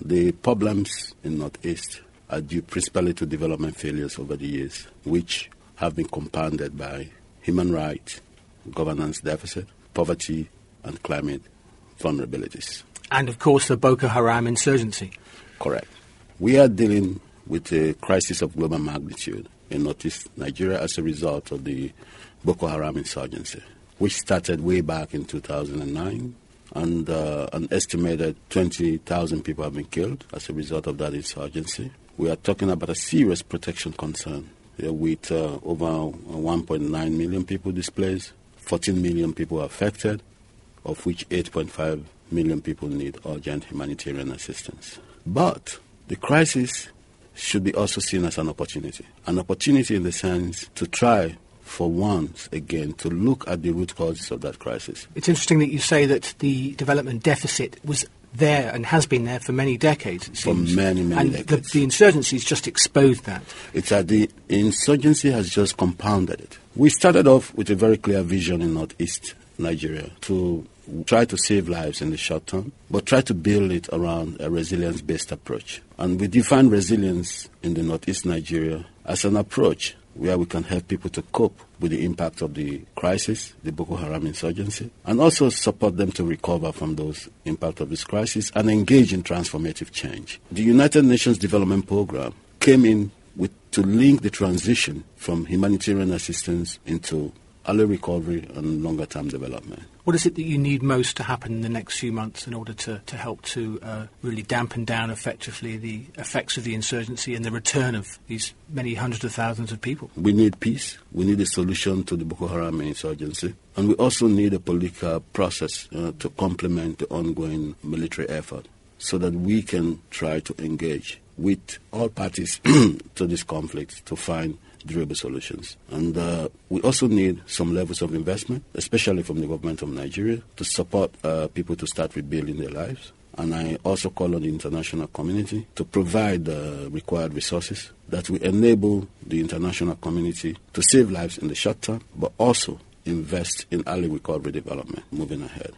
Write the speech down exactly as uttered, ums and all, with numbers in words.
The problems in Northeast are due principally to development failures over the years, which have been compounded by human rights, governance deficit, poverty, and climate vulnerabilities. And, of course, the Boko Haram insurgency. Correct. We are dealing with a crisis of global magnitude in Northeast Nigeria as a result of the Boko Haram insurgency, which started way back in two thousand nine, and uh, an estimated twenty thousand people have been killed as a result of that insurgency. We are talking about a serious protection concern uh, with uh, over one point nine million people displaced, fourteen million people affected, of which eight point five million people need urgent humanitarian assistance. But the crisis should be also seen as an opportunity. An opportunity in the sense to try for once again to look at the root causes of that crisis. It's interesting that you say that the development deficit was there and has been there for many decades, it seems. For many, many and decades. And the, the insurgency's just exposed that. It's that the insurgency has just compounded it. We started off with a very clear vision in Northeast Nigeria to try to save lives in the short term, but try to build it around a resilience-based approach. And we define resilience in the Northeast Nigeria as an approach where we can help people to cope with the impact of the crisis, the Boko Haram insurgency, and also support them to recover from those impact of this crisis and engage in transformative change. The United Nations Development Programme came in with to link the transition from humanitarian assistance into early recovery and longer-term development. What is it that you need most to happen in the next few months in order to, to help to uh, really dampen down effectively the effects of the insurgency and the return of these many hundreds of thousands of people? We need peace. We need a solution to the Boko Haram insurgency. And we also need a political process uh, to complement the ongoing military effort so that we can try to engage with all parties to this conflict to find durable solutions. And uh, we also need some levels of investment, especially from the government of Nigeria, to support uh, people to start rebuilding their lives. And I also call on the international community to provide the uh, required resources that will enable the international community to save lives in the short term, but also invest in early recovery development moving ahead.